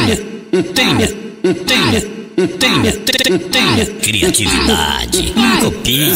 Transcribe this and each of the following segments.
tenha criatividade, copie.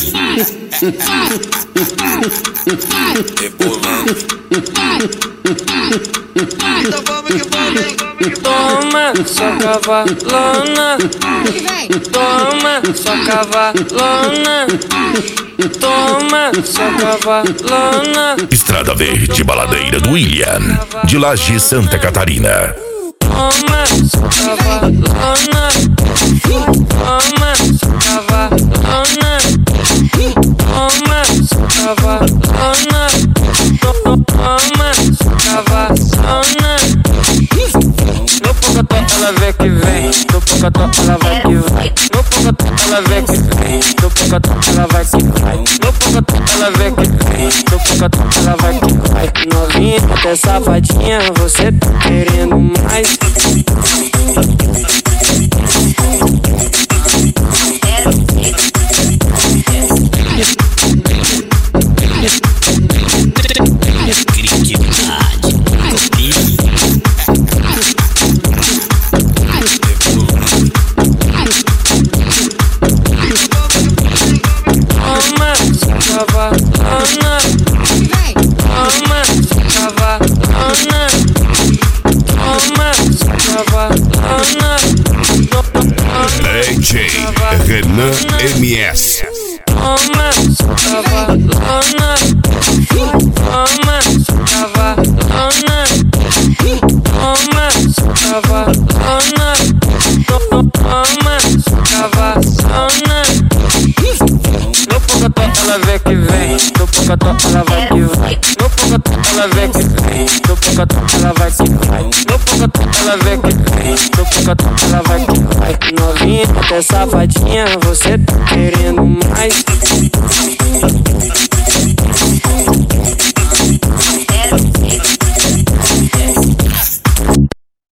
Então vamos que vamos, hein? Toma, sua cavalona. Toma, sua cavalona. Toma, sua cavalona. Estrada Verde Baladeira do William, de Laje, Santa Catarina. Toma, sua cavalona. Toma, sua cavalona. Toma, sua cavalona. Toma, sua cavalona. No pocotó ela vê que vem, no pocotó ela vai que vai. No pocotó ela vê que vem, no pocotó ela vai que vai. No pocotó ela vê que vem, no pocotó ela vai que vai. Novinha, até safadinha, você tá querendo mais. DJ Renan MS. Toma, sua cavalona. Toma, sua cavalona. Toma, sua cavalona. Toma, sua cavalona. No pocotó ela vê que vem, no pocotó ela vai que vai. No pocotó ela vê que vem, no pocotó ela vai que vai. No pocotó ela vê que vem, no pocotó ela vai que vai. Novinha, até safadinha, você tá querendo mais.